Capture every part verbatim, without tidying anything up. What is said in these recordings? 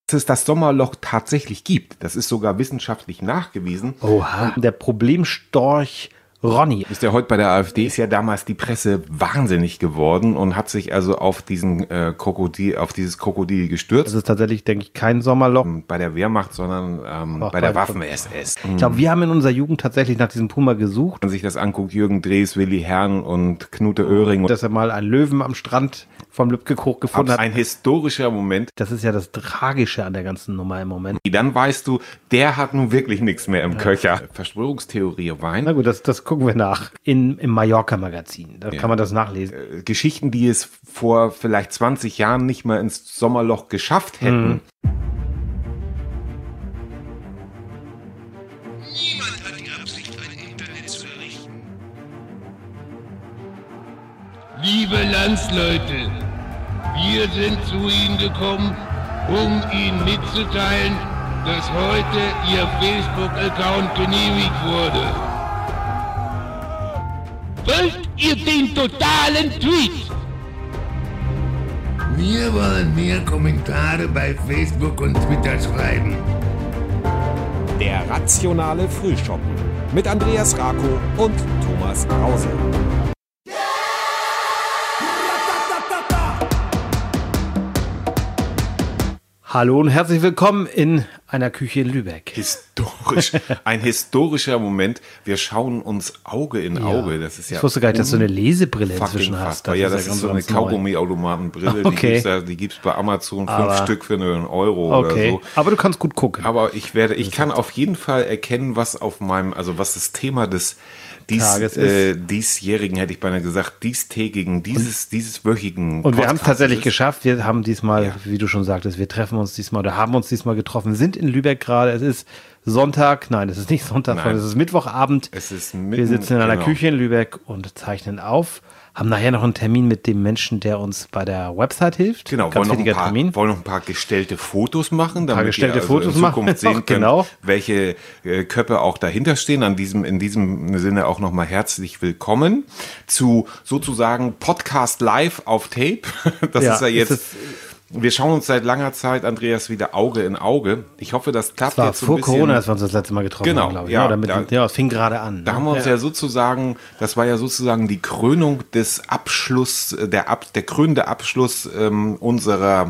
dass es das Sommerloch tatsächlich gibt. Das ist sogar wissenschaftlich nachgewiesen. Oha. Der Problemstorch Ronny. Ist ja heute bei der AfD, ist ja damals die Presse wahnsinnig geworden und hat sich also auf diesen äh, Krokodil, auf dieses Krokodil gestürzt. Das ist tatsächlich, denke ich, kein Sommerloch. Bei der Wehrmacht, sondern ähm, Ach, bei der bei- Waffen-S S. Ich glaube, wir haben in unserer Jugend tatsächlich nach diesem Puma gesucht, Wenn man sich das anguckt, Jürgen Drees, Willi Herrn und Knute Oehring. dass er mal einen Löwen am Strand vom Lübcke-Hoch gefunden hat. Ein historischer Moment. Das ist ja das Tragische an der ganzen Nummer im Moment. Dann weißt du, der hat nun wirklich nichts mehr im Köcher. Verschwörungstheorie Wein. Na gut, das, das gucken wir nach. In, im Mallorca-Magazin. Da Ja. kann man das nachlesen. Äh, Geschichten, die es vor vielleicht zwanzig Jahren nicht mal ins Sommerloch geschafft hätten. Niemand hat die Absicht, ein Internet zu errichten. Liebe Landsleute, wir sind zu Ihnen gekommen, um Ihnen mitzuteilen, dass heute Ihr Facebook-Account genehmigt wurde. Wollt ihr den totalen Tweet? Wir wollen mehr Kommentare bei Facebook und Twitter schreiben. Der rationale Frühschoppen mit Andreas Rako und Thomas Krause. Hallo und herzlich willkommen in einer Küche in Lübeck. Historisch, ein historischer Moment. Wir schauen uns Auge in Auge. Das ist ja Ich wusste gar nicht, dass du eine Lesebrille fucking inzwischen hast. fassbar. Ja, das ist ganz, so eine ganz neu. Kaugummi-Automatenbrille. Die Okay. gibt's da, die gibt's bei Amazon, fünf Aber- Stück für einen Euro Okay, oder so. aber du kannst gut gucken. Aber ich werde, ich kann auf jeden Fall erkennen, was auf meinem, also was das Thema des dies, Tages äh, diesjährigen, hätte ich beinahe gesagt, diestägigen, dieses, dieses wöchigen Und wir haben es Podcasts tatsächlich ist. geschafft. Wir haben diesmal, Ja. wie du schon sagtest, wir treffen uns diesmal oder haben uns diesmal getroffen, sind in Lübeck gerade. Es ist Sonntag, nein, es ist nicht Sonntag, Nein. sondern es ist Mittwochabend. Es ist wir mitten- sitzen in einer genau. Küche in Lübeck und zeichnen auf. Haben nachher noch einen Termin mit dem Menschen, der uns bei der Website hilft. Genau, Ganz wollen noch, ein wichtiger paar, Termin. wollen noch ein paar gestellte Fotos machen, damit gestellte ihr also Fotos in machen Zukunft wir noch, sehen könnt, genau. welche äh, Köpfe auch dahinter stehen. An diesem, in diesem Sinne auch nochmal herzlich willkommen zu sozusagen Podcast Live auf Tape. Das Ja, ist ja ist jetzt... es- Wir schauen uns seit langer Zeit, Andreas, wieder Auge in Auge. Ich hoffe, das klappt Das war jetzt so ein vor bisschen. Corona, dass wir uns das letzte Mal getroffen Genau, haben, glaube ich. ja, Ja, damit, da- ja, es fing gerade an. Da ne? haben wir uns ja. sozusagen, das war ja sozusagen die Krönung des Abschluss, der, Ab, der krönende Abschluss ähm, unserer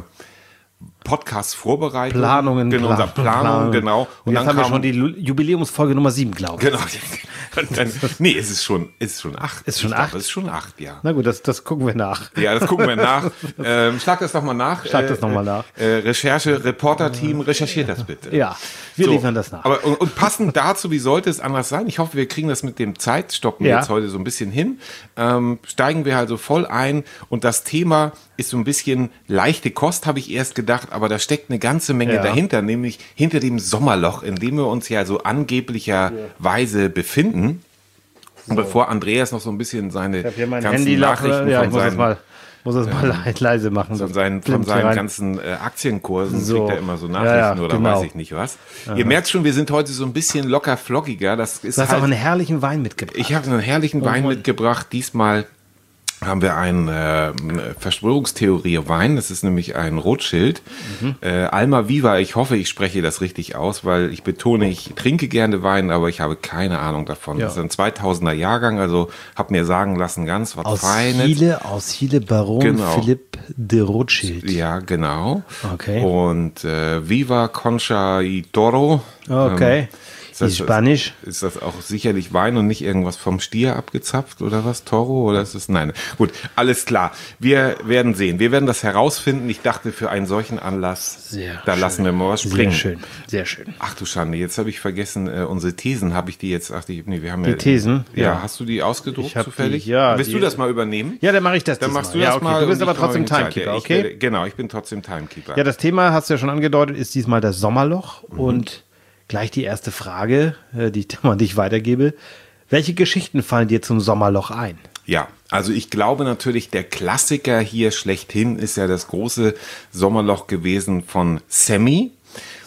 Podcast-Vorbereitung. Planungen, genau, unserer Planung, Planungen. genau. Und jetzt haben wir schon die Lu- Jubiläumsfolge Nummer sieben, glaube ich. Genau. Und dann, nee, es ist schon, es ist schon acht. Ist schon Ich glaub, acht? Es ist schon acht, ja. Na gut, das, das gucken wir nach. Ja, das gucken wir nach. Ähm, schlag das doch mal nach. Schlag das noch mal nach. Äh, Recherche, Reporter-Team, recherchiert das bitte. Ja, wir So, liefern das nach. Aber, und, und passend dazu, wie sollte es anders sein? Ich hoffe, wir kriegen das mit dem Zeitstoppen Ja. jetzt heute so ein bisschen hin. Ähm, steigen wir also voll ein und das Thema ist so ein bisschen leichte Kost, habe ich erst gedacht, aber da steckt eine ganze Menge Ja. dahinter, nämlich hinter dem Sommerloch, in dem wir uns ja so angeblicherweise befinden. Und bevor Andreas noch so ein bisschen seine Ich habe hier mein ganzen Handy Nachrichten ja, von ich muss das seinen mal, muss das mal le- leise machen. von seinen, von Blinkt hier seinen rein. ganzen äh, Aktienkursen So. kriegt er immer so Ja, Nachrichten ja, oder genau. weiß ich nicht was. Ihr merkt schon, wir sind heute so ein bisschen locker flockiger. Das ist Du hast halt, auch einen herrlichen Wein mitgebracht. ich habe einen herrlichen Wein und- mitgebracht. Diesmal haben wir einen äh, Verschwörungstheorie-Wein. Das ist nämlich ein Rothschild. Mhm. Äh, Alma Viva, ich hoffe, ich spreche das richtig aus, weil ich betone, ich trinke gerne Wein, aber ich habe keine Ahnung davon. Ja. Das ist ein zweitausender Jahrgang, also habe mir sagen lassen, ganz was aus Feines. Chile, aus Chile Baron Genau. Philipp de Rothschild. Ja, genau. Okay. Und äh, Viva Concha y Toro. Okay. Ähm, ist das- Ist Spanisch. Ist das auch sicherlich Wein und nicht irgendwas vom Stier abgezapft oder was? Toro oder ist es? Nein. Gut, alles klar. Wir werden sehen. Wir werden das herausfinden. Ich dachte, für einen solchen Anlass, Sehr da schön. lassen wir mal was springen. Sehr schön, sehr schön. Ach du Schande, jetzt habe ich vergessen, äh, unsere Thesen habe ich die jetzt, ach, die, nee, wir haben Die ja, Thesen? Ja, Ja. hast du die ausgedruckt Ich hab zufällig? die, ja, Willst die- du das mal übernehmen? Ja, dann mache ich das Dann diesmal. machst du ja, das okay. mal. Du bist und aber ich mache trotzdem die Zeit. Timekeeper, Ja, ich okay? Werde, genau, ich bin trotzdem Timekeeper. Ja, das Thema hast du ja schon angedeutet, ist diesmal das Sommerloch. Mhm. Und gleich die erste Frage, äh, die ich an dich weitergebe. Welche Geschichten fallen dir zum Sommerloch ein? Ja, also ich glaube natürlich, der Klassiker hier schlechthin ist ja das große Sommerloch gewesen von Sammy.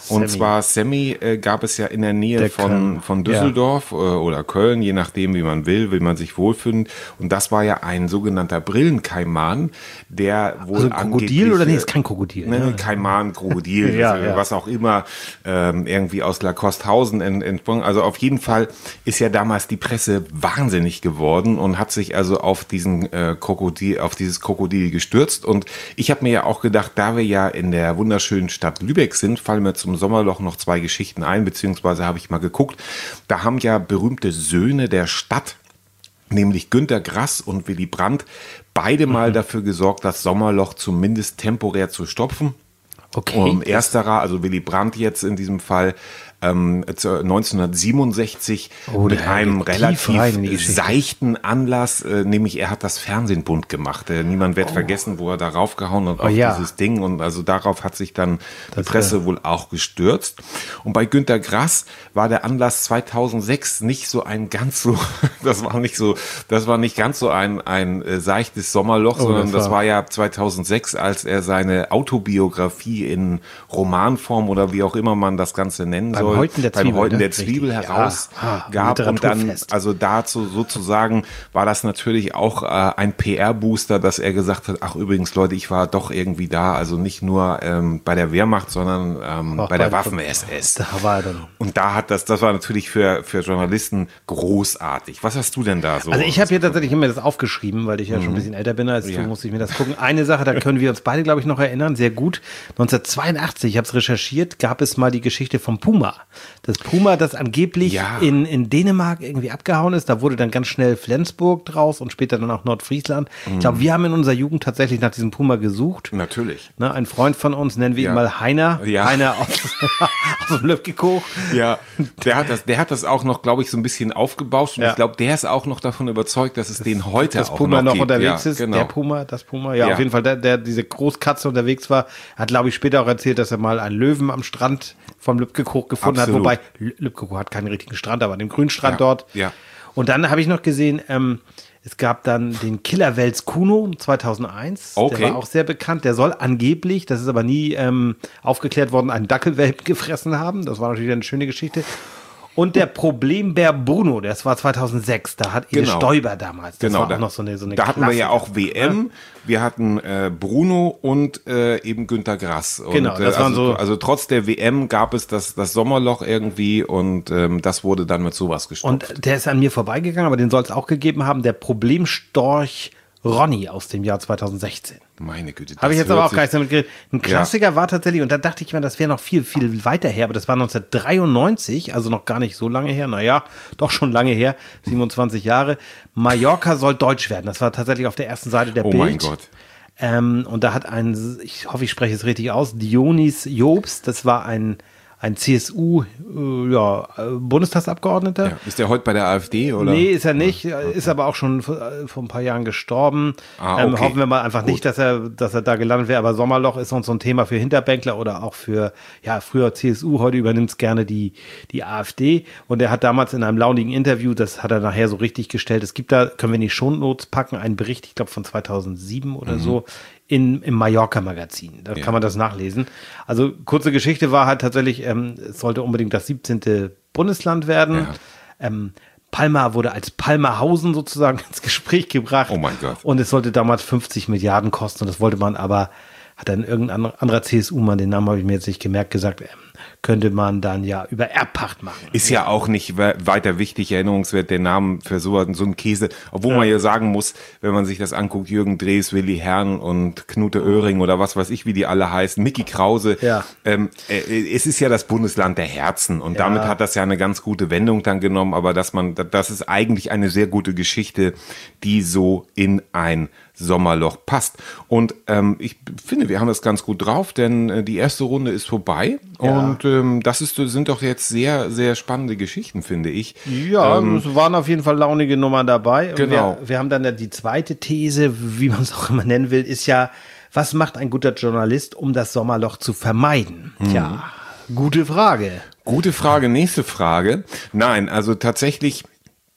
Und Sammy. zwar Sammy äh, gab es ja in der Nähe Der von, Köln. von Düsseldorf äh, oder Köln, je nachdem, wie man will, will man sich wohlfühlen. Und das war ja ein sogenannter Brillenkaiman, der wohl Also ein Krokodil angeblich, oder nee, äh, ist kein Krokodil. Ne, Ne? Kaiman, Krokodil, Ja, äh, ja. was auch immer, ähm, irgendwie aus Lacosthausen ent, entsprungen. Also auf jeden Fall ist ja damals die Presse wahnsinnig geworden und hat sich also auf diesen äh, Krokodil, auf dieses Krokodil gestürzt. Und ich habe mir ja auch gedacht, da wir ja in der wunderschönen Stadt Lübeck sind, fallen mir zum Sommerloch noch zwei Geschichten ein, beziehungsweise habe ich mal geguckt, da haben ja berühmte Söhne der Stadt, nämlich Günter Grass und Willy Brandt, beide mal dafür gesorgt, das Sommerloch zumindest temporär zu stopfen. Okay. Um, ersterer, also Willy Brandt jetzt in diesem Fall, ähm, neunzehnhundertsiebenundsechzig Oh, mit der einem geht tief rein in die relativ Geschichte. seichten Anlass, äh, nämlich er hat das Fernsehen bunt gemacht. Äh, niemand wird vergessen, wo er da raufgehauen hat auf ja. dieses Ding, und also darauf hat sich dann die Das, Presse äh, wohl auch gestürzt. Und bei Günter Grass war der Anlass zweitausendsechs nicht so ein ganz so, das war nicht so, das war nicht ganz so ein, ein äh, seichtes Sommerloch, Oh, sondern das das war- war ja zweitausendsechs, als er seine Autobiografie in Romanform oder wie auch immer man das Ganze nennen Beim soll, Häuten der beim Zwiebel, Häuten ne? der Zwiebel Richtig. herausgab. Ja. Ah, Und dann, Literaturfest. also dazu sozusagen war das natürlich auch äh, ein P R-Booster, dass er gesagt hat, ach übrigens Leute, ich war doch irgendwie da, also nicht nur ähm, bei der Wehrmacht, sondern ähm, Auch bei der bei- Waffen-S S. Da war er dann. Und da hat das, das war natürlich für, für Journalisten großartig. Was hast du denn da so? Also ich habe hier tatsächlich immer das aufgeschrieben, weil ich ja schon ein bisschen älter bin als Ja. du, musste ich mir das gucken. Eine Sache, da können wir uns beide, glaube ich, noch erinnern, sehr gut. neunzehnhundertzweiundachtzig, ich habe es recherchiert, gab es mal die Geschichte vom Puma. Das Puma, das angeblich Ja. in, in Dänemark irgendwie abgehauen ist, da wurde dann ganz schnell Flensburg draus und später dann auch Nordfriesland. Ich glaube, wir haben in unserer Jugend tatsächlich nach diesem Puma gesucht. Natürlich. Ne, ein Freund von uns, nennen wir Ja. ihn mal Heiner. Ja. Heiner aus, aus dem Löbkekoch. Ja, der hat das, der hat das auch noch, glaube ich, so ein bisschen aufgebauscht. Und Ja. ich glaube, der ist auch noch davon überzeugt, dass es den heute das auch Puma noch noch gibt. unterwegs Ja, ist, genau. der Puma, das Puma, ja, Ja. auf jeden Fall, der, der diese Großkatze unterwegs war, hat, glaube ich, später auch erzählt, dass er mal einen Löwen am Strand vom Lübkekoch gefunden Absolut. hat, wobei Lü- Lübkekoch hat keinen richtigen Strand, aber den Grünstrand Ja, dort. ja. Und dann habe ich noch gesehen, ähm, es gab dann den Killerwels Kuno zweitausendeins. Okay. Der war auch sehr bekannt. Der soll angeblich, das ist aber nie ähm, aufgeklärt worden, einen Dackelwelpen gefressen haben. Das war natürlich eine schöne Geschichte. Und der Problembär Bruno, das war zweitausendsechs. Da hat Ede Genau. Stoiber damals. Das Genau, war da, auch noch so eine, so eine da hatten wir ja Klassiker. auch W M, wir hatten äh, Bruno und äh, eben Günter Grass. Und, Genau, das äh, waren also, so- also trotz der W M gab es das, das Sommerloch irgendwie, und ähm, das wurde dann mit sowas gestopft. Und der ist an mir vorbeigegangen, aber den soll es auch gegeben haben. Der Problemstorch Ronny aus dem Jahr zweitausendsechzehn. Meine Güte. das Habe ich jetzt hört aber auch sich- gar nicht damit geredet. Ein Klassiker war tatsächlich, und da dachte ich mir, das wäre noch viel, viel weiter her, aber das war neunzehnhundertdreiundneunzig, also noch gar nicht so lange her. Naja, doch schon lange her, siebenundzwanzig Jahre. Mallorca soll deutsch werden. Das war tatsächlich auf der ersten Seite der Oh Bild. mein Gott. Ähm, und da hat ein, ich hoffe, ich spreche es richtig aus, Dionys Jobs, das war ein, ein C S U, äh, ja, äh, Bundestagsabgeordneter. Ja. Ist der heute bei der AfD, oder? Nee, ist er nicht, ist aber auch schon vor, äh, vor ein paar Jahren gestorben. Ah, ähm, okay. hoffen wir mal einfach Gut. nicht, dass er, dass er da gelandet wäre. Aber Sommerloch ist uns so ein Thema für Hinterbänkler oder auch für, ja, früher C S U, heute übernimmt es gerne die, die AfD. Und er hat damals in einem launigen Interview, das hat er nachher so richtig gestellt, es gibt da, können wir in die Shownotes packen, einen Bericht, ich glaube von zweitausendsieben oder so, in, im Mallorca-Magazin. Da Ja. kann man das nachlesen. Also kurze Geschichte war halt tatsächlich, ähm, es sollte unbedingt das siebzehnte Bundesland werden. Ja. Ähm, Palma wurde als Palmerhausen sozusagen ins Gespräch gebracht. Oh mein Gott. Und es sollte damals fünfzig Milliarden kosten. Und das wollte man aber, hat dann irgendein anderer C S U-Mann, den Namen habe ich mir jetzt nicht gemerkt, gesagt, ähm, könnte man dann ja über Erbpacht machen. Ist ja auch nicht we- weiter wichtig, erinnerungswert, der Name für so, so einen Käse. Obwohl man ja sagen muss, wenn man sich das anguckt, Jürgen Drees, Willi Herrn und Knute Oehring oder was weiß ich, wie die alle heißen, Micky Krause. Ja. Ähm, äh, es ist ja das Bundesland der Herzen, und damit hat das ja eine ganz gute Wendung dann genommen, aber dass man, das ist eigentlich eine sehr gute Geschichte, die so in ein Sommerloch passt. Und ähm, ich finde, wir haben das ganz gut drauf, denn äh, die erste Runde ist vorbei, Ja. und ähm, das ist, sind doch jetzt sehr, sehr spannende Geschichten, finde ich. Ja, Ähm, es waren auf jeden Fall launige Nummern dabei. Und Genau. Wir, wir haben dann ja die zweite These, wie man es auch immer nennen will, ist ja, was macht ein guter Journalist, um das Sommerloch zu vermeiden? Tja, gute Frage. Gute Frage, nächste Frage. Nein, also tatsächlich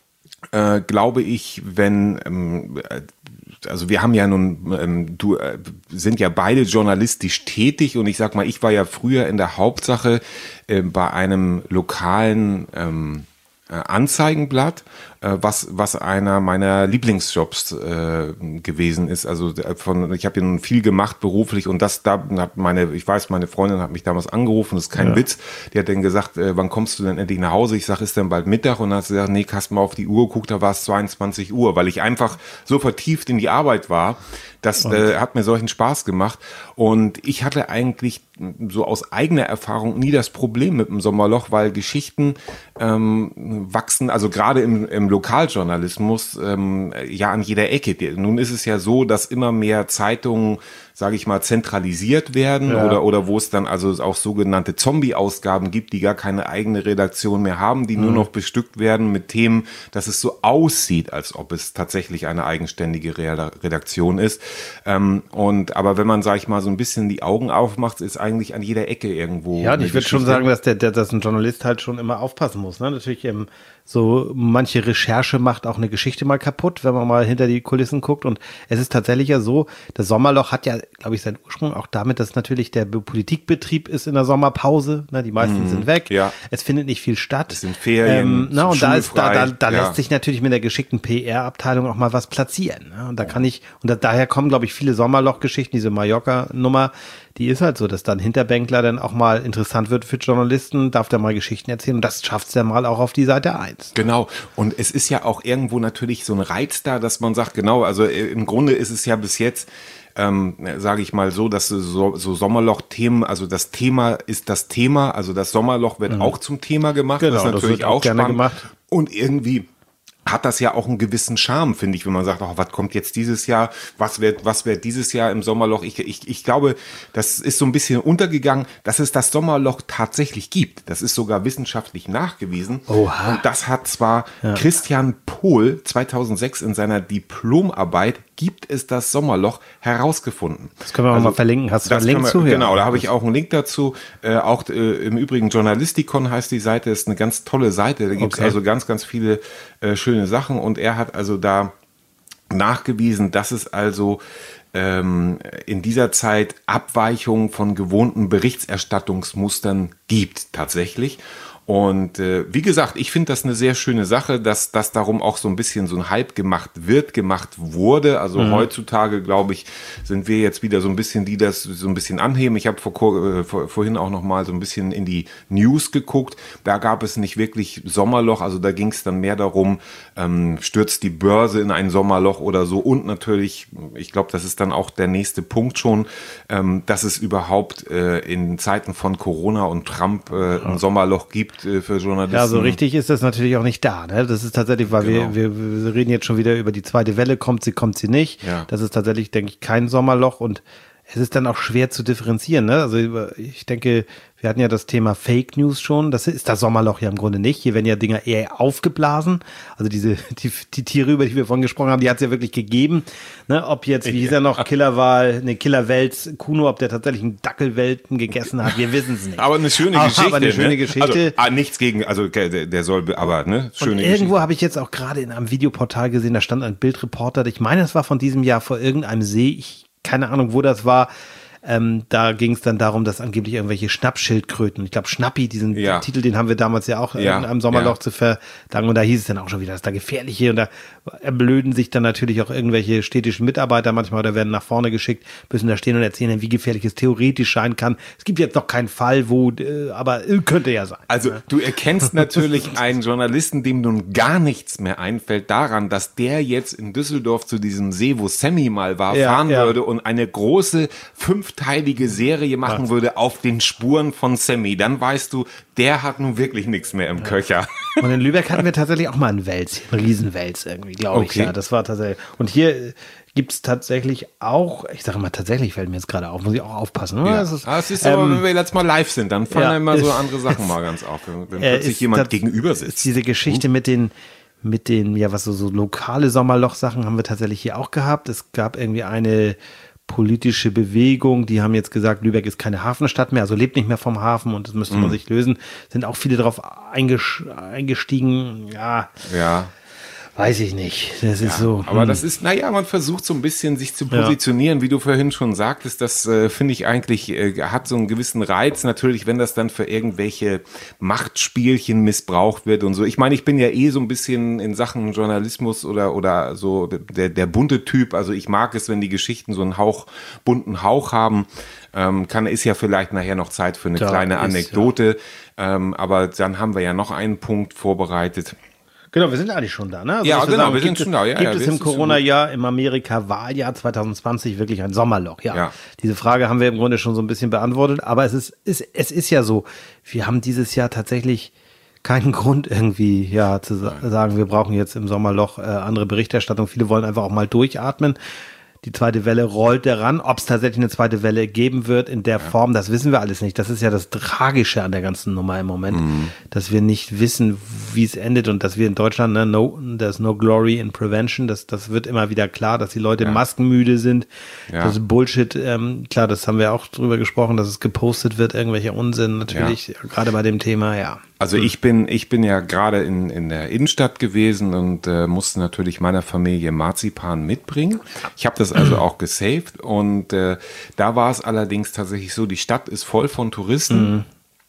äh, glaube ich, wenn, ähm, also wir haben ja nun, ähm, du äh, sind ja beide journalistisch tätig und ich sag mal, ich war ja früher in der Hauptsache äh, bei einem lokalen ähm, äh, Anzeigenblatt, äh, was was einer meiner Lieblingsjobs äh, gewesen ist. Also von, ich habe ja nun viel gemacht beruflich und das da hat meine, ich weiß, meine Freundin hat mich damals angerufen, das ist kein ja. Witz. Die hat dann gesagt, äh, wann kommst du denn endlich nach Hause? Ich sage, ist denn bald Mittag? Und dann hat sie gesagt, nee, hast mal auf die Uhr geguckt, da war es zweiundzwanzig Uhr, weil ich einfach so vertieft in die Arbeit war. Das äh, hat mir solchen Spaß gemacht und ich hatte eigentlich so aus eigener Erfahrung nie das Problem mit dem Sommerloch, weil Geschichten ähm, wachsen, also gerade im, im Lokaljournalismus ähm, ja an jeder Ecke. Nun ist es ja so, dass immer mehr Zeitungen, sage ich mal, zentralisiert werden ja. oder oder wo es dann also auch sogenannte Zombie-Ausgaben gibt, die gar keine eigene Redaktion mehr haben, die mhm. nur noch bestückt werden mit Themen, dass es so aussieht, als ob es tatsächlich eine eigenständige Redaktion ist. Ähm, und aber wenn man, sage ich mal, so ein bisschen die Augen aufmacht, ist eigentlich an jeder Ecke irgendwo. Ja, und ich würde schon sagen, dass der, der, dass ein Journalist halt schon immer aufpassen muss. Ne? Natürlich ähm, so manche Recherche macht auch eine Geschichte mal kaputt, wenn man mal hinter die Kulissen guckt. Und es ist tatsächlich ja so, das Sommerloch hat ja, glaube ich, seinen Ursprung auch damit, dass natürlich der Politikbetrieb ist in der Sommerpause. Ne? Die meisten mhm, sind weg. Ja. Es findet nicht viel statt. Es sind Ferien. Ähm, na, und da, ist, da, da, da ja. lässt sich natürlich mit der geschickten P R-Abteilung auch mal was platzieren. Ne? Und da kann ich, und da, daher kommen, glaube ich, viele Sommerloch-Geschichten, diese Mallorca-Nummer, die ist halt so, dass dann Hinterbänkler dann auch mal interessant wird für Journalisten, darf der mal Geschichten erzählen und das schafft es ja mal auch auf die Seite eins. Genau, und es ist ja auch irgendwo natürlich so ein Reiz da, dass man sagt, genau, also im Grunde ist es ja bis jetzt, ähm, sage ich mal so, dass so, so Sommerloch-Themen, also das Thema ist das Thema, also das Sommerloch wird mhm. auch zum Thema gemacht, genau, das ist natürlich das wird auch, auch gerne spannend gemacht. Und irgendwie hat das ja auch einen gewissen Charme, finde ich, wenn man sagt, oh, was kommt jetzt dieses Jahr, was wird, was wird dieses Jahr im Sommerloch? Ich, ich, ich glaube, das ist so ein bisschen untergegangen, dass es das Sommerloch tatsächlich gibt. Das ist sogar wissenschaftlich nachgewiesen. Oha. Und das hat zwar ja. Christian Pohl zweitausendsechs in seiner Diplomarbeit Gibt es das Sommerloch herausgefunden. Das können wir also, mal verlinken. Hast du einen Link wir, zu? Genau, da habe ich auch einen Link dazu. Äh, auch äh, im Übrigen Journalistikon heißt die Seite, ist eine ganz tolle Seite. Da gibt es okay. also ganz, ganz viele äh, schöne Sachen. Und er hat also da nachgewiesen, dass es also ähm, in dieser Zeit Abweichungen von gewohnten Berichterstattungsmustern gibt, tatsächlich. Und äh, wie gesagt, ich finde das eine sehr schöne Sache, dass das darum auch so ein bisschen so ein Hype gemacht wird, gemacht wurde. Also mhm. heutzutage, glaube ich, sind wir jetzt wieder so ein bisschen, die das so ein bisschen anheben. Ich habe vor, äh, vor, vorhin auch noch mal so ein bisschen in die News geguckt. Da gab es nicht wirklich Sommerloch. Also da ging es dann mehr darum, ähm, stürzt die Börse in ein Sommerloch oder so. Und natürlich, ich glaube, das ist dann auch der nächste Punkt schon, ähm, dass es überhaupt äh, in Zeiten von Corona und Trump äh, ein Sommerloch gibt für Journalisten. Ja, so richtig ist das natürlich auch nicht da. Ne? Das ist tatsächlich, weil genau. wir, wir, wir reden jetzt schon wieder über die zweite Welle, kommt sie, kommt sie nicht. Ja. Das ist tatsächlich, denke ich, kein Sommerloch und es ist dann auch schwer zu differenzieren. Ne? Also ich denke, wir hatten ja das Thema Fake News schon. Das ist das Sommerloch ja im Grunde nicht. Hier werden ja Dinger eher aufgeblasen. Also diese die, die Tiere, über die wir vorhin gesprochen haben, die hat es ja wirklich gegeben. Ne? Ob jetzt, wie hieß er noch, Killerwal, ne, Killerwelz, Kuno, ob der tatsächlich einen Dackelwelten gegessen hat, wir wissen es nicht. Aber eine schöne aber, Geschichte. Aber eine schöne ne? Geschichte. Also, ah, nichts gegen, also der, der soll, aber ne, schöne und Geschichte. Irgendwo habe ich jetzt auch gerade in einem Videoportal gesehen, da stand ein Bildreporter, ich meine, es war von diesem Jahr vor irgendeinem See, ich keine Ahnung, wo das war. Ähm, da ging es dann darum, dass angeblich irgendwelche Schnappschildkröten, ich glaube Schnappi, diesen ja. Titel, den haben wir damals ja auch ja. in einem Sommerloch ja. zu verdanken und da hieß es dann auch schon wieder, dass da gefährliche und da erblöden sich dann natürlich auch irgendwelche städtischen Mitarbeiter manchmal oder werden nach vorne geschickt, müssen da stehen und erzählen, wie gefährlich es theoretisch sein kann. Es gibt jetzt noch keinen Fall, wo, äh, aber könnte ja sein. Also ne? Du erkennst natürlich einen Journalisten, dem nun gar nichts mehr einfällt, daran, dass der jetzt in Düsseldorf zu diesem See, wo Sammy mal war, ja, fahren ja. würde und eine große fünf teilige Serie machen ja. würde auf den Spuren von Sammy, dann weißt du, der hat nun wirklich nichts mehr im ja. Köcher. Und in Lübeck hatten wir tatsächlich auch mal einen Wels, einen Riesenwels irgendwie, glaube okay. ich. Ja, das war tatsächlich. Und hier gibt es tatsächlich auch, ich sage mal tatsächlich, fällt mir jetzt gerade auf, muss ich auch aufpassen. Ja. Das ist, ah, es ist aber, ähm, wenn wir jetzt mal live sind, dann fallen ja, immer so ist, andere Sachen mal ganz auf, wenn, wenn äh, plötzlich jemand das, gegenüber sitzt. Diese Geschichte uh. mit den mit den, ja, was so, so lokale Sommerloch-Sachen haben wir tatsächlich hier auch gehabt. Es gab irgendwie eine politische Bewegung, die haben jetzt gesagt, Lübeck ist keine Hafenstadt mehr, also lebt nicht mehr vom Hafen und das müsste man mm. sich lösen. Sind auch viele darauf eingestiegen, ja. Ja. weiß ich nicht. Das ist Ja, so. aber hm. das ist, naja, man versucht so ein bisschen sich zu positionieren, wie du vorhin schon sagtest, das äh, finde ich eigentlich, äh, hat so einen gewissen Reiz. Natürlich, wenn das dann für irgendwelche Machtspielchen missbraucht wird und so. Ich meine, ich bin ja eh so ein bisschen in Sachen Journalismus oder, oder so der, der bunte Typ. Also ich mag es, wenn die Geschichten so einen Hauch, bunten Hauch haben. Ähm, kann, ist ja vielleicht nachher noch Zeit für eine Da kleine ist, Anekdote. Ja. Ähm, aber dann haben wir ja noch einen Punkt vorbereitet. Genau, wir sind eigentlich schon da, ne? Also ja, ich würde genau, sagen, wir sind gibt schon es, da. Ja, gibt ja, es im Corona-Jahr im Amerika-Wahljahr zwanzig zwanzig wirklich ein Sommerloch? Ja. Ja. Diese Frage haben wir im Grunde schon so ein bisschen beantwortet, aber es ist, ist, es ist ja so, wir haben dieses Jahr tatsächlich keinen Grund irgendwie, ja, zu sa- sagen, wir brauchen jetzt im Sommerloch äh, andere Berichterstattung. Viele wollen einfach auch mal durchatmen. Die zweite Welle rollt daran. Ob es tatsächlich eine zweite Welle geben wird in der ja. Form, das wissen wir alles nicht. Das ist ja das Tragische an der ganzen Nummer im Moment, mhm. dass wir nicht wissen, wie es endet und dass wir in Deutschland, ne, no, there's no glory in prevention. Das, das wird immer wieder klar, dass die Leute ja. maskenmüde sind. Ja. Das ist Bullshit. Ähm, klar, das haben wir auch drüber gesprochen, dass es gepostet wird, irgendwelcher Unsinn natürlich, ja. gerade bei dem Thema, ja. Also ich bin, ich bin ja gerade in, in der Innenstadt gewesen und äh, musste natürlich meiner Familie Marzipan mitbringen. Ich habe das also auch gesaved und äh, da war es allerdings tatsächlich so, die Stadt ist voll von Touristen. Mhm.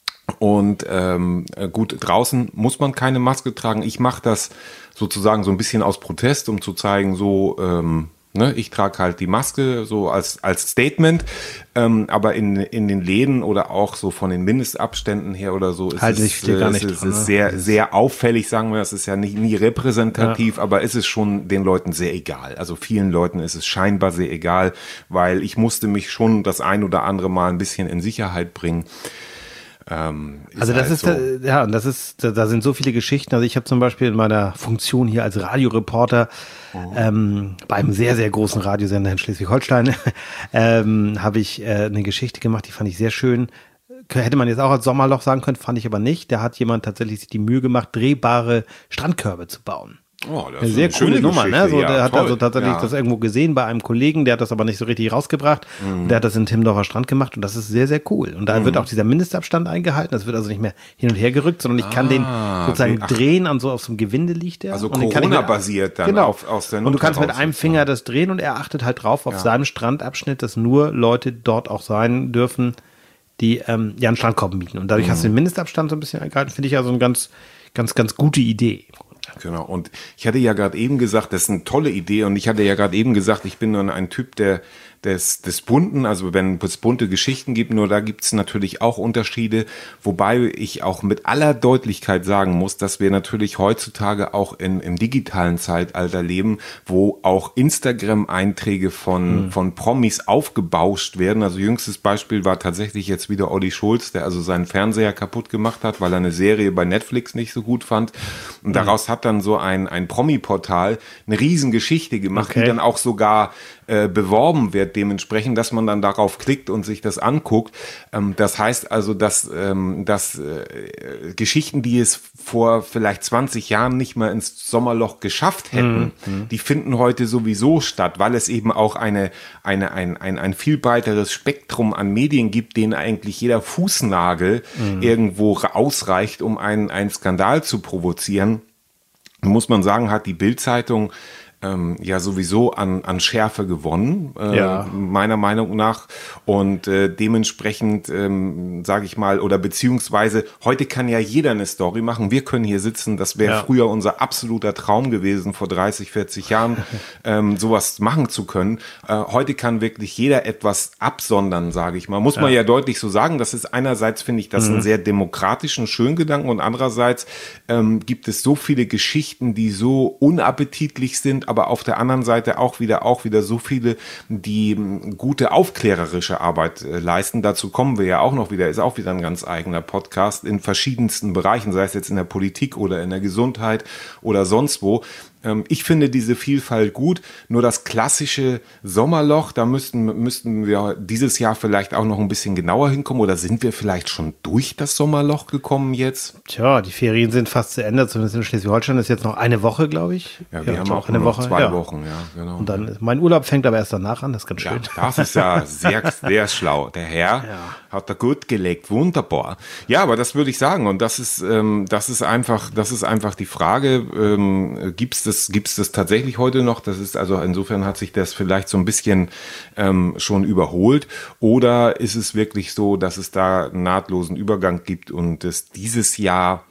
Und ähm, gut, draußen muss man keine Maske tragen. Ich mache das sozusagen so ein bisschen aus Protest, um zu zeigen, so ähm, ne, ich trage halt die Maske so als als Statement. Ähm, aber in in den Läden oder auch so von den Mindestabständen her oder so ist halt es, steht gar nicht es, dran, es ist ne? sehr sehr auffällig, sagen wir. Es ist ja nicht nie repräsentativ, Ja. aber es ist schon den Leuten sehr egal. Also vielen Leuten ist es scheinbar sehr egal, weil ich musste mich schon das ein oder andere Mal ein bisschen in Sicherheit bringen. Ähm, also das halt ist, so. da, ja, das ist, da, da sind so viele Geschichten. Also ich habe zum Beispiel in meiner Funktion hier als Radioreporter oh. ähm, bei einem sehr, sehr großen Radiosender in Schleswig-Holstein ähm, habe ich äh, eine Geschichte gemacht, die fand ich sehr schön. Hätte man jetzt auch als Sommerloch sagen können, fand ich aber nicht. Da hat jemand tatsächlich sich die Mühe gemacht, drehbare Strandkörbe zu bauen. Oh, das eine ist sehr eine coole Nummer, ne? So, ja, der hat toll. also tatsächlich ja. das irgendwo gesehen bei einem Kollegen, der hat das aber nicht so richtig rausgebracht. Mhm. Der hat das in Timmendorfer Strand gemacht und das ist sehr, sehr cool. Und da mhm. wird auch dieser Mindestabstand eingehalten. Das wird also nicht mehr hin und her gerückt, sondern ich kann ah, den sozusagen ach. drehen an so auf so einem Gewinde liegt der. Also und Corona-basiert dann genau. auf, aus der Und du kannst mit einem Finger das drehen und er achtet halt drauf auf ja. seinem Strandabschnitt, dass nur Leute dort auch sein dürfen, die ähm, ja einen Strandkorb mieten. Und dadurch mhm. hast du den Mindestabstand so ein bisschen eingehalten. Finde ich also eine ganz, ganz, ganz gute Idee. Genau, und ich hatte ja gerade eben gesagt, das ist eine tolle Idee und ich hatte ja gerade eben gesagt, ich bin dann ein Typ der des, des Bunten, also wenn es bunte Geschichten gibt, nur da gibt es natürlich auch Unterschiede, wobei ich auch mit aller Deutlichkeit sagen muss, dass wir natürlich heutzutage auch in, im digitalen Zeitalter leben, wo auch Instagram-Einträge von, mhm. von Promis aufgebauscht werden. Also jüngstes Beispiel war tatsächlich jetzt wieder Olli Schulz, der also seinen Fernseher kaputt gemacht hat, weil er eine Serie bei Netflix nicht so gut fand. Und mhm. daraus hat dann so ein, ein Promi-Portal eine Riesengeschichte gemacht, okay. die dann auch sogar äh, beworben wird dementsprechend, dass man dann darauf klickt und sich das anguckt. Ähm, das heißt also, dass, ähm, dass äh, Geschichten, die es vor vielleicht zwanzig Jahren nicht mehr ins Sommerloch geschafft hätten, mhm. die finden heute sowieso statt, weil es eben auch eine, eine, ein, ein, ein viel breiteres Spektrum an Medien gibt, denen eigentlich jeder Fußnagel mhm. irgendwo ausreicht, um einen, einen Skandal zu provozieren. Muss man sagen, hat die Bild-Zeitung ähm, ja sowieso an, an Schärfe gewonnen, äh, ja. meiner Meinung nach. Und äh, dementsprechend, ähm, sage ich mal, oder beziehungsweise, heute kann ja jeder eine Story machen. Wir können hier sitzen, das wäre ja. früher unser absoluter Traum gewesen, vor dreißig, vierzig Jahren, ähm, sowas machen zu können. Äh, heute kann wirklich jeder etwas absondern, sage ich mal. Muss man ja. ja deutlich so sagen. Das ist einerseits, finde ich, das mhm. einen sehr demokratischen, schönen Gedanken und andererseits ähm, gibt es so viele Geschichten, die so unappetitlich sind, aber auf der anderen Seite auch wieder, auch wieder so viele, die gute aufklärerische Arbeit äh, leisten. Dazu kommen wir ja auch noch wieder, ist auch wieder ein ganz eigener Podcast in verschiedensten Bereichen, sei es jetzt in der Politik oder in der Gesundheit oder sonst wo. Ich finde diese Vielfalt gut, nur das klassische Sommerloch, da müssten, müssten wir dieses Jahr vielleicht auch noch ein bisschen genauer hinkommen oder sind wir vielleicht schon durch das Sommerloch gekommen jetzt? Tja, die Ferien sind fast zu Ende, zumindest in Schleswig-Holstein ist jetzt noch eine Woche, glaube ich. Ja, wir ja, haben auch eine noch Woche, zwei ja. Wochen, ja, genau. Und dann, mein Urlaub fängt aber erst danach an, das ist ganz schön. Ja, das ist ja sehr, sehr schlau. Der Herr ja. hat da gut gelegt, wunderbar. Ja, aber das würde ich sagen und das ist, ähm, das ist einfach, das ist einfach die Frage, ähm, gibt es das es gibt's das tatsächlich heute noch. Das ist also insofern hat sich das vielleicht so ein bisschen ähm, schon überholt. Oder ist es wirklich so, dass es da einen nahtlosen Übergang gibt und es dieses Jahr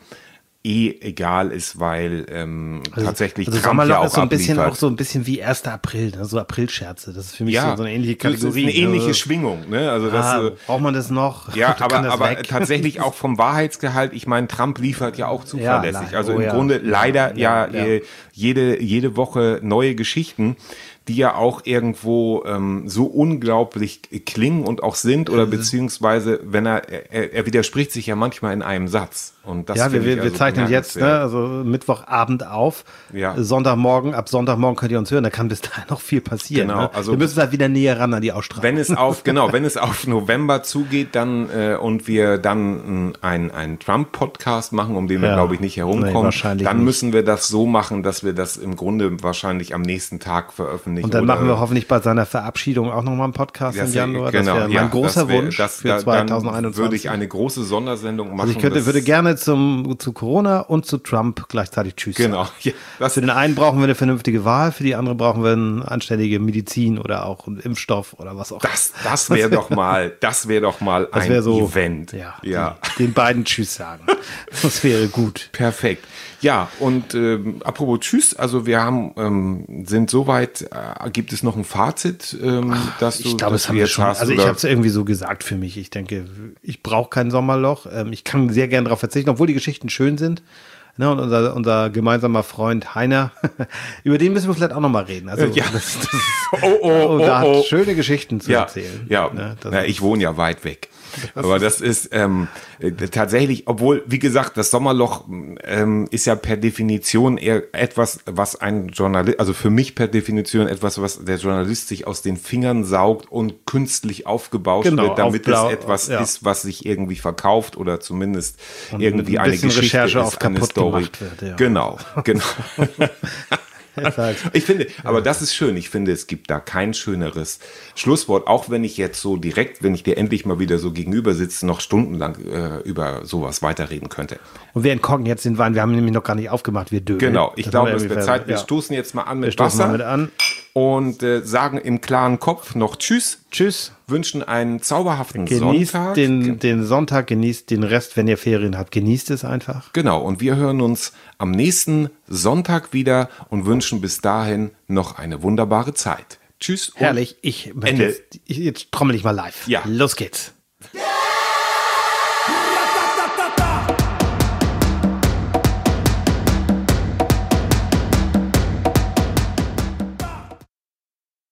eh egal ist, weil ähm, also, tatsächlich also Trump ja auch ist so ein bisschen abliefert. auch so ein bisschen wie erster April, ne? So Aprilscherze. Das ist für mich Ja, so, so eine ähnliche das Kategorie. ist eine ähnliche also, Schwingung. Ne? Also das, ah, äh, braucht man das noch? Ja, Kann aber, das aber weg? tatsächlich auch vom Wahrheitsgehalt. Ich meine, Trump liefert ja auch zuverlässig. Ja, also oh im ja. Grunde leider ja, Ja, ja. Äh, jede, jede Woche neue Geschichten, die ja auch irgendwo ähm, so unglaublich klingen und auch sind oder beziehungsweise, wenn er, er, er widerspricht sich ja manchmal in einem Satz. Und das Ja, wir, finde ich wir, wir also zeichnen jetzt, ne, bemerkenswert. also Mittwochabend auf, Ja. Sonntagmorgen, ab Sonntagmorgen könnt ihr uns hören, da kann bis dahin noch viel passieren. Genau, ne? also- wir müssen halt wieder näher ran an die Ausstrahlung. Wenn es auf, genau, wenn es auf November zugeht, dann äh, und wir dann einen ein Trump-Podcast machen, um den wir, Ja. glaube ich, nicht Nee, herumkommen, wahrscheinlich dann nicht. müssen wir das so machen, dass wir das im Grunde wahrscheinlich am nächsten Tag veröffentlichen. Und dann oder- machen wir hoffentlich bei seiner Verabschiedung auch nochmal einen Podcast Das- im Januar. Genau, das wäre mein ja, großer das wär- Wunsch das, für da- zweitausendeinundzwanzig. Dann würde ich eine große Sondersendung machen. also ich könnte, das- würde gerne zum, zu Corona und zu Trump gleichzeitig Tschüss Genau. sagen. Ja, das, Für den einen brauchen wir eine vernünftige Wahl, für die andere brauchen wir eine anständige Medizin oder auch einen Impfstoff oder was auch. das, das wäre doch mal, das wäre doch mal Das ein wäre so, Event. Ja, ja. Die, den beiden Tschüss sagen. Das wäre gut. Perfekt. Ja, und ähm, apropos Tschüss, also wir haben ähm, sind soweit, äh, gibt es noch ein Fazit, ähm, dass du Ich glaube, dass das du haben wir jetzt schon. hast? Also ich oder- habe es irgendwie so gesagt für mich. Ich denke, ich brauche kein Sommerloch. Ähm, Ich kann sehr gern darauf verzichten, obwohl die Geschichten schön sind. Ne, und unser, unser gemeinsamer Freund Heiner, über den müssen wir vielleicht auch noch mal reden. Also Ja. das, das, Oh, oh, oh, da oh, oh. hat schöne Geschichten zu ja, erzählen. ja. Ne, das Na, ist- ich wohne ja weit weg. Aber das ist ähm, äh, tatsächlich, obwohl, wie gesagt, das Sommerloch ähm, ist ja per Definition eher etwas, was ein Journalist, also für mich per Definition etwas, was der Journalist sich aus den Fingern saugt und künstlich aufgebauscht Genau, wird, damit aufblau- es etwas ja. ist, was sich irgendwie verkauft oder zumindest Und irgendwie ein eine bisschen Geschichte Recherche ist, auf eine kaputt Story. gemacht wird, ja. Genau, genau. ist halt- Ich finde, aber das ist schön. Ich finde, es gibt da kein schöneres Schlusswort, auch wenn ich jetzt so direkt, wenn ich dir endlich mal wieder so gegenüber sitze, noch stundenlang äh, über sowas weiterreden könnte. Und wir entkorken jetzt den Wein. Wir haben nämlich noch gar nicht aufgemacht. Wir dödeln. Genau, ich Das glaube, haben es wir wird irgendwie Zeit. Wir ja. stoßen jetzt mal an Wir mit stoßen Wasser mal mit an. und äh, sagen im klaren Kopf noch Tschüss, Tschüss. wünschen einen zauberhaften Genießt Sonntag. den, den Sonntag, genießt den Rest, wenn ihr Ferien habt. Genießt es einfach. Genau, und wir hören uns am nächsten Sonntag wieder und wünschen bis dahin noch eine wunderbare Zeit. Tschüss. und Herrlich. Ich, Ende. jetzt, ich, jetzt trommel ich mal live. Ja. Los geht's.